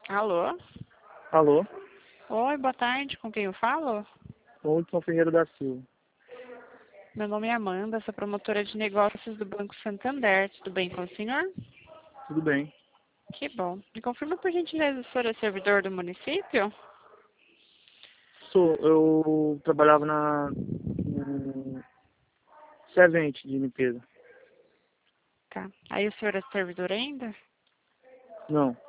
Alô? Alô? Oi, boa tarde. Com quem eu falo? Hudson Ferreira da Silva. Meu nome é Amanda, sou promotora de negócios do Banco Santander. Tudo bem com o senhor? Tudo bem? Que bom. Me confirma por gentileza, o senhor é servidor do município? Eu trabalhava no Servente de limpeza. Tá. Aí o senhor é servidor ainda? Não.